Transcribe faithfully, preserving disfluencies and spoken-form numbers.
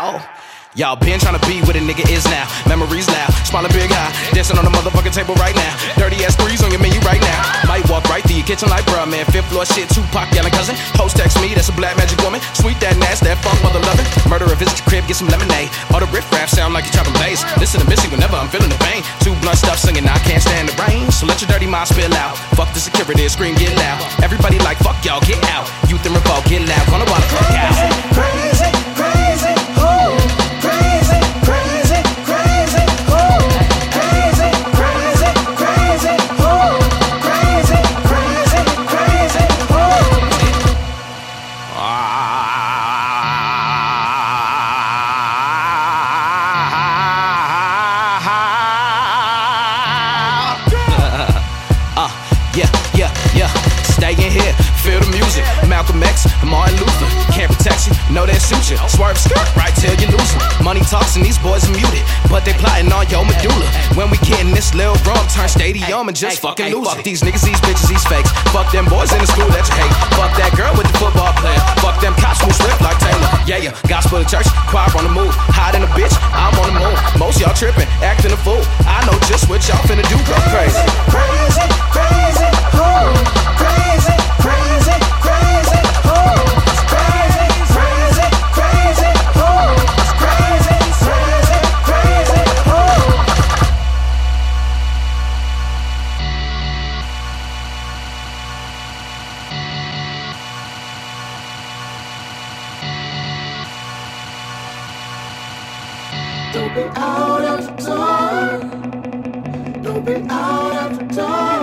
now. Y'all been tryna be what a nigga is now. Memories loud, smiling big high, dancing on the motherfucking table right now. Dirty ass threes on your menu right now. Might walk right through your kitchen like bruh, man. Fifth floor shit, Tupac yelling cousin. Host text me, that's a black magic woman. Sweet that nasty, that funk mother loving. Murderer visit your crib, get some lemonade. All the riff raff sound like you're chopping bass. Listen to Missy whenever I'm feeling the pain. Two blunt stuff singing, I can't stand the rain. So let your dirty mind spill out. Fuck the security, scream, get loud. Everybody like, fuck y'all, get out. Youth and revolt, get loud. Gonna wanna fuck out. Crazy, crazy, oh. Crazy, crazy, crazy, oh. Crazy, crazy, crazy, oh. Crazy, crazy, crazy, oh. Uh, yeah, yeah, yeah. Stay in here, feel the music. Malcolm X, Martin Luther. Can't protect you, know that suit you. Swerve skirt right till you lose them. Money talks and these boys are muted, but they plotting on your medulla. When we get in this little rum, turn stadium and just fucking lose it. Fuck these niggas, these bitches, these fakes. Fuck them boys in the school that you hate. Fuck that girl with the football player. Fuck them cops who swift like Taylor. Yeah, yeah, gospel in church, choir on the move. Hot in a bitch, I'm on the move. Most y'all tripping, acting a fool. I know just what y'all finna do, go crazy. Crazy, crazy, oh. Crazy, crazy, crazy, oh. Crazy, crazy, crazy, oh. Crazy, crazy, crazy, oh. Don't be out after dark. Don't be out after dark.